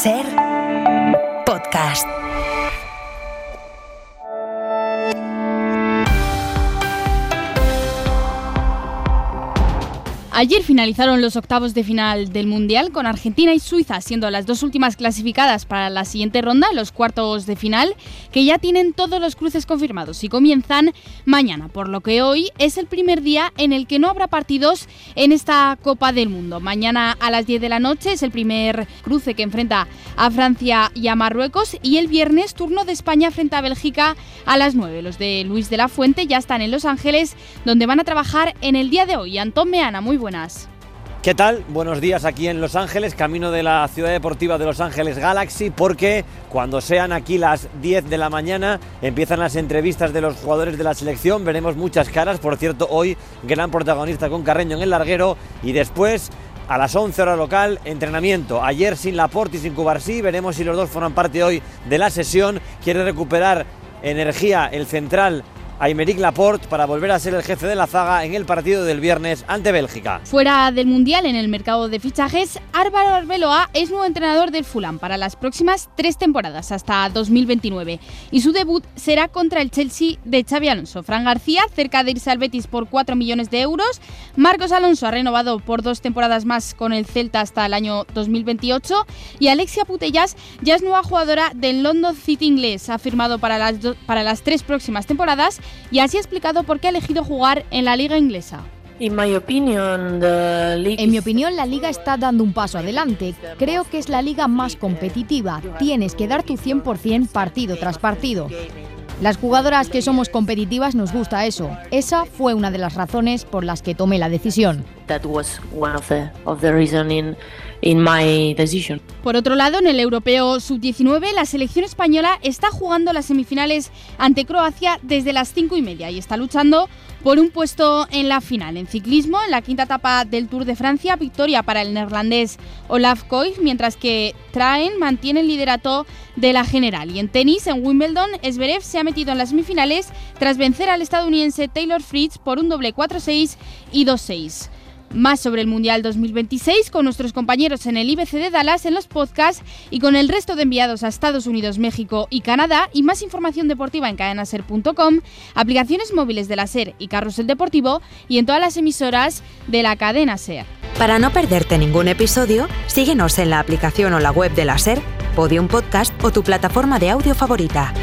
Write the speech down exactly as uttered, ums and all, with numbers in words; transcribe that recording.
Ser Podcast. Ayer finalizaron los octavos de final del Mundial, con Argentina y Suiza siendo las dos últimas clasificadas para la siguiente ronda, los cuartos de final, que ya tienen todos los cruces confirmados y comienzan mañana, por lo que hoy es el primer día en el que no habrá partidos en esta Copa del Mundo. Mañana a las diez de la noche es el primer cruce que enfrenta a Francia y a Marruecos, y el viernes turno de España frente a Bélgica a las nueve. Los de Luis de la Fuente ya están en Los Ángeles, donde van a trabajar en el día de hoy. Antón Meana, muy buenas. ¿Qué tal? Buenos días aquí en Los Ángeles, camino de la ciudad deportiva de Los Ángeles Galaxy, porque cuando sean aquí las diez de la mañana empiezan las entrevistas de los jugadores de la selección. Veremos muchas caras, por cierto, hoy gran protagonista con Carreño en el larguero, y después a las once hora local, entrenamiento. Ayer sin Laporte y sin Cubarsí, veremos si los dos forman parte hoy de la sesión. Quiere recuperar energía el central Aymeric Laporte para volver a ser el jefe de la zaga en el partido del viernes ante Bélgica. Fuera del Mundial, en el mercado de fichajes, Álvaro Arbeloa es nuevo entrenador del Fulham para las próximas tres temporadas, hasta dos mil veintinueve, y su debut será contra el Chelsea de Xabi Alonso. Fran García, cerca de irse al Betis por cuatro millones de euros. Marcos Alonso ha renovado por dos temporadas más con el Celta hasta el año dos mil veintiocho, y Alexia Putellas ya es nueva jugadora del London City inglés. Ha firmado para las, do- para las tres próximas temporadas, y así ha explicado por qué ha elegido jugar en la liga inglesa. En mi opinión, la liga está dando un paso adelante. Creo que es la liga más competitiva. Tienes que dar tu cien por ciento partido tras partido. Las jugadoras que somos competitivas nos gusta eso. Esa fue una de las razones por las que tomé la decisión. That was one of the of the reason in in my decision. Por otro lado, en el Europeo sub diecinueve, la selección española está jugando las semifinales ante Croacia desde las cinco y media y está luchando por un puesto en la final. En ciclismo, en la quinta etapa del Tour de Francia, victoria para el neerlandés Olaf Koij, mientras que Traen mantiene el liderato de la general. Y en tenis, en Wimbledon, Zverev se ha metido en las semifinales tras vencer al estadounidense Taylor Fritz por un doble cuatro seis y dos seis. Más sobre el Mundial dos mil veintiséis con nuestros compañeros en el I B C de Dallas, en los podcasts, y con el resto de enviados a Estados Unidos, México y Canadá, y más información deportiva en cadena ser punto com, aplicaciones móviles de la SER y Carrusel Deportivo, y en todas las emisoras de la cadena SER. Para no perderte ningún episodio, síguenos en la aplicación o la web de la SER, Podium Podcast o tu plataforma de audio favorita.